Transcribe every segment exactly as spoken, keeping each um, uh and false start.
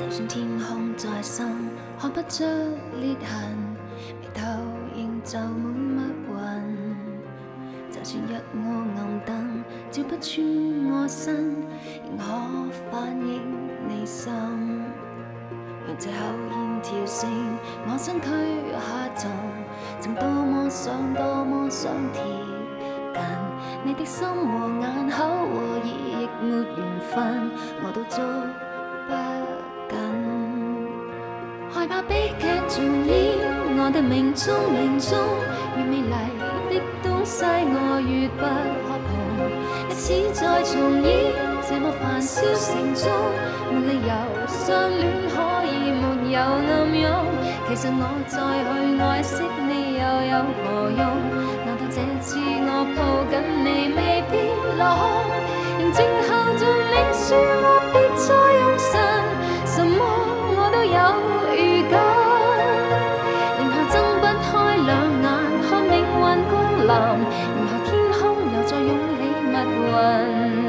就算天空再深，看不出裂痕，眉头仍就满密云。就算若我暗灯，照不穿我身，仍可反映你心。让这口煙跳升，我身軀下沉，曾多麼想多麼想貼近你的心和眼口和耳，亦沒緣分，我都捉不緊。害怕悲劇重演，我的命中命中，越美麗的東西我越不可碰。歷史再重演，這麼繁囂城中，沒理由相戀可以沒有暗湧。其實我再去愛惜你又有何用？難道這次我抱緊你未必落空？仍靜候着你說我別再用神，什麼我都有預感，然後睜不開兩眼看命運降臨，然後天空又再湧起密雲。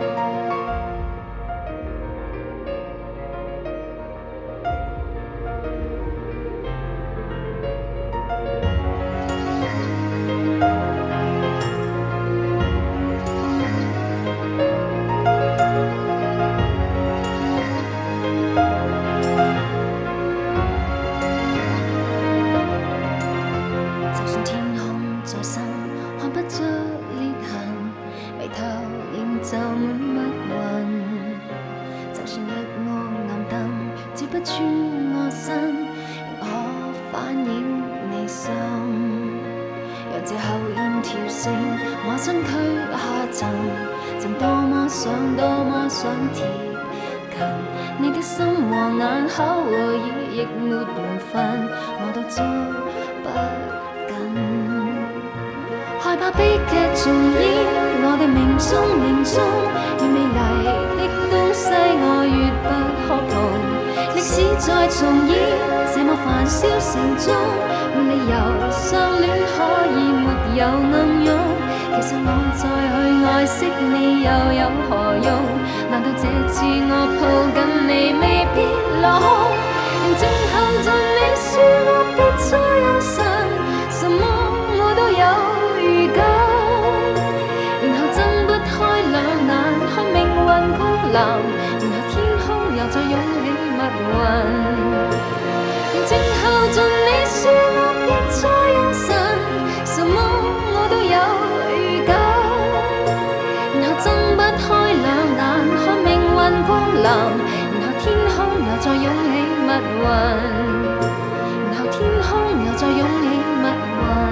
就滿密雲，就算若我暗燈照不穿我身，仍可反映你心。讓這口煙跳升，我身軀下沉，曾多麼想多麼想貼近你的心和眼口和耳，亦沒緣分，我都捉不緊。害怕悲劇重演，我的命中命中，越美麗的東西我越不可碰。歷史再重演，這麼繁囂城中，沒理由相戀可以沒有暗湧。其實我再去愛惜你又有何用？難道這次我抱緊你未必落空？仍靜候着你說我別再用神，什麼我都有預感，然後睜不開兩眼看命運降臨，然後天空又再湧起密雲。仍靜候着你說我別再用神，什麼我都有預感，然後睜不開兩眼看命運降臨，然後天空又再湧起密雲，然後天空又再湧起密雲。